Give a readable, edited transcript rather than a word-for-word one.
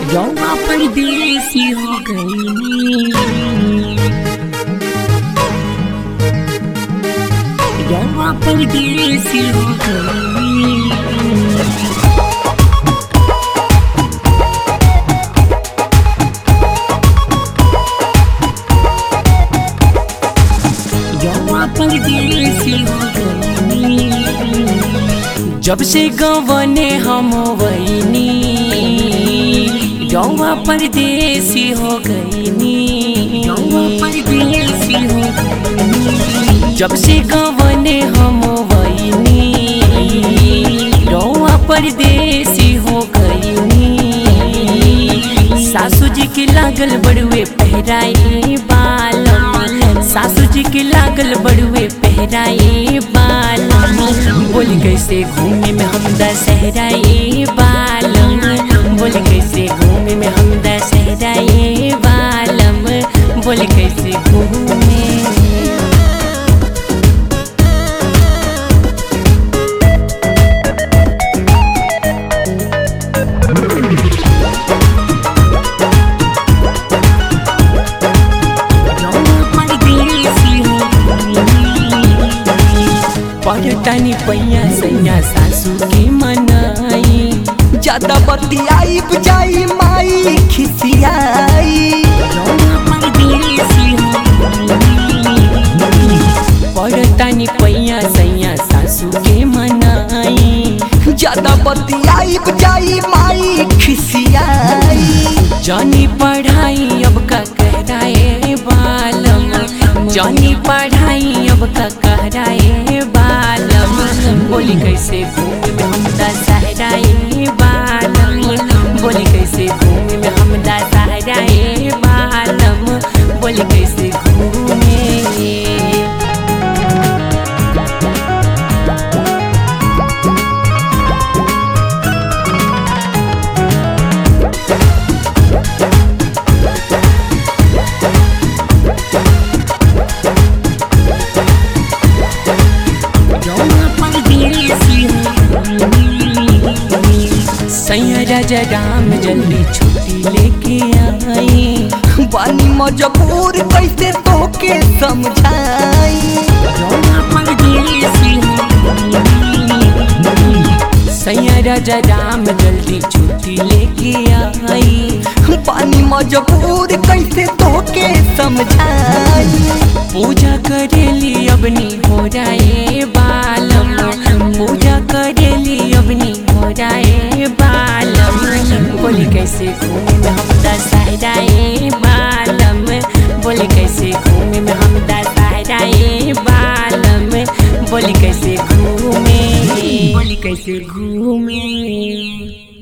रौआ परदेसी हो गई, रौआ परदेसी हो गई। रौआ परदेसी हो गई, जब से गवने हम वैनी रौआ परदेसी हो गई, रौआ परदेसी हो गई। जब से गवने हम वैनी रौआ परदेसी हो गई। सासू जी के लागल बड़ुए पहराए बालम, सासू जी के लागल बड़ुए पहराए बालम। बोल कैसे घूमे में हम दशहराए बालम, बोल कैसे घूमे में हम दशहराए बालम, बोल कैसे घूमे। पड़तानी पैया सैया सासू की मनाई, ज्यादा बतियाई बुझाई माई खिसियाई। पड़तानी पैया सैया सासू के मनाई, ज्यादा बतियाई बुझाई माई खिसियाई। जानी पढ़ाई अब का कहराए बालम, जानी पढ़ाई अब का कहराए बालम। बोली कैसे घूमे में हम दशहराए बालम, बोली कैसे घूमे में हम दशहराए बालम, बोली कैसे घूमे। सैया राजा राम जल्दी छुट्टी लेके आई, बानी मजबूर कैसे तोके समझाई। सैया राजा राम जल्दी छुट्टी लेके आई, बानी मजबूर कैसे तोके समझाई। पूजा करेली अबनी हो जाए बालम, पूजा करेली अबनी हो जाए बालम। बोली कैसे घूमे में हम दशहराए बालम, बोली कैसे घूमे में हम दशहराए बालम, बोली कैसे घूमे, बोली कैसे घूमे।